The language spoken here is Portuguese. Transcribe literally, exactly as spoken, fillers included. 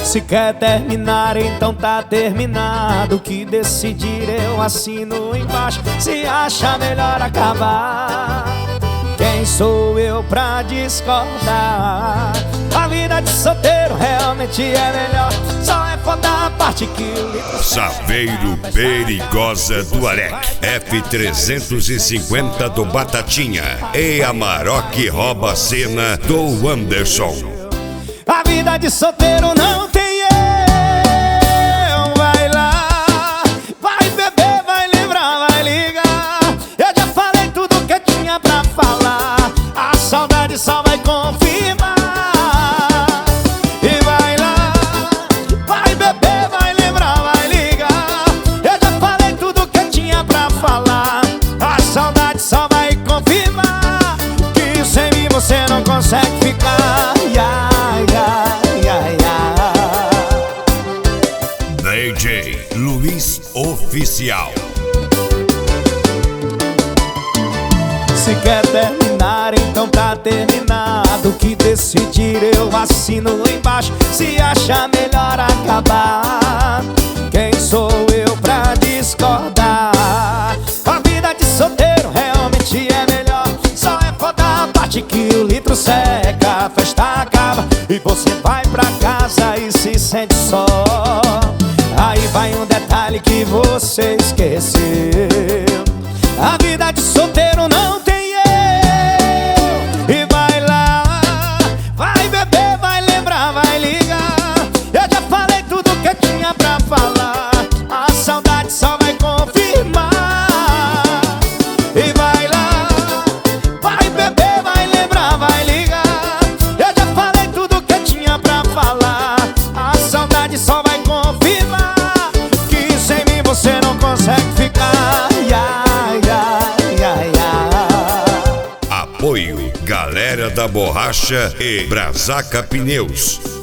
Se quer terminar, então tá terminado. O que decidir eu assino embaixo. Se acha melhor acabar, quem sou eu pra discordar? A vida de solteiro realmente é melhor. Só é foda a parte que o litro Saveiro Perigosa do Arec, F trezentos e cinquenta do Batatinha e Amarok rouba a cena do Anderson. A vida de solteiro não tem eu. Vai lá, vai beber, vai lembrar, vai ligar. Eu já falei tudo que tinha pra falar. A saudade só vai confirmar. E vai lá, vai beber, vai lembrar, vai ligar. Eu já falei tudo que tinha pra falar. A saudade só vai confirmar que sem mim você não consegue ficar. D J Luiz Oficial. Se quer terminar, então tá terminado. O que decidir eu assino embaixo. Se acha melhor acabar, quem sou eu pra discordar? A vida de solteiro realmente é melhor. Só é foda a parte que o litro seca, a festa acaba e você vai pra casa e se sente só. Aí vai um detalhe que você esqueceu. A vida de solteiro não tem eu. E vai lá, vai beber, vai lembrar, vai ligar. Eu já falei tudo que tinha pra falar. A saudade só vai confirmar. E vai lá, vai beber, vai lembrar, vai ligar. Eu já falei tudo que tinha pra falar. A saudade só vai confirmar que sem mim você não consegue ficar. Yeah, yeah, yeah, yeah. Apoio Galera da Borracha e Brasaca Pneus.